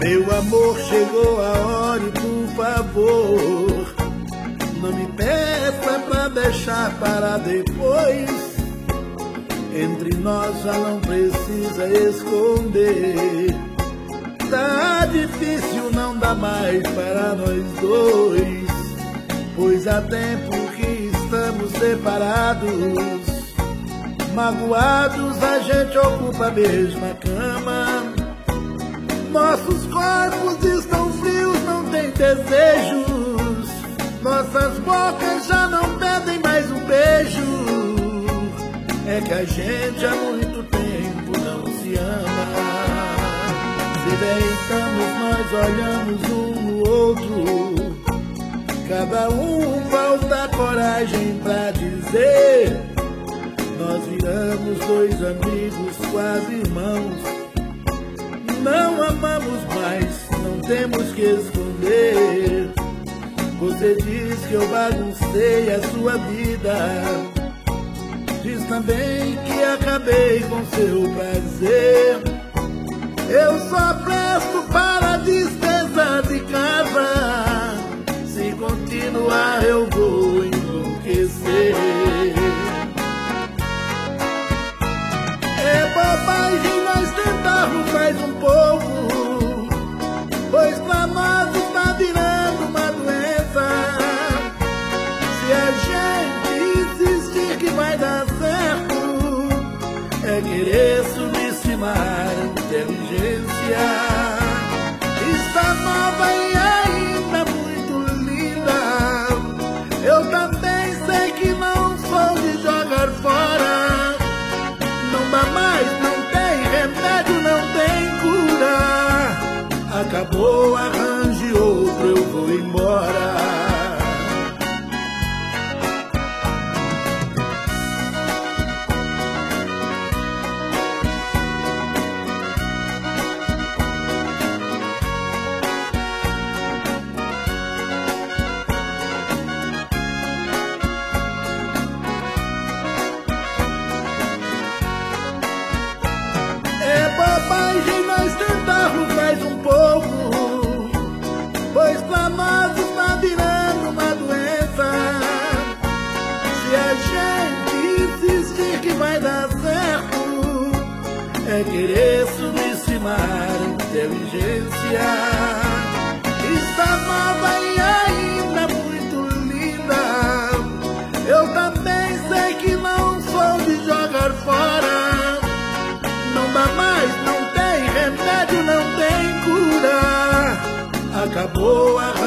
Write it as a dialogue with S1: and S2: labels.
S1: Meu amor, chegou a hora e por favor, não me peça pra deixar para depois. Entre nós já não precisa esconder. Tá difícil, não dá mais para nós dois, pois há tempo que estamos separados. Magoados, a gente ocupa a mesma cama. Nossos corpos estão frios, não tem desejos. Nossas bocas já não pedem mais um beijo. É que a gente há muito tempo não se ama. Se bem estamos, nós olhamos um no outro. Cada um falta coragem pra dizer. Nós viramos dois amigos, quase irmãos. Não amamos mais, não temos que esconder. Você diz que eu baguncei a sua vida. Diz também que acabei com seu prazer. Eu só presto para a despesa de casa. Se continuar eu vou enlouquecer. É bobagem nós tentarmos mais um pouco, pois pra nós está virando uma doença. Se a gente insistir que vai dar certo, é querer subestimar a inteligência. Está nova e ainda muito linda. Eu também sei que não sou de jogar fora. Não dá mais, não tem remédio, não tem cura. Acabou, arranje outro, eu vou embora. Bobagem nós tentarmos mais um pouco, pois pra nós está virando uma doença. Se a gente insistir que vai dar certo, é querer subestimar a inteligência. Está nova e ainda muito linda. Eu também sei que não sou de jogar fora. Não dá mais, não tem remédio, não tem cura. Acabou a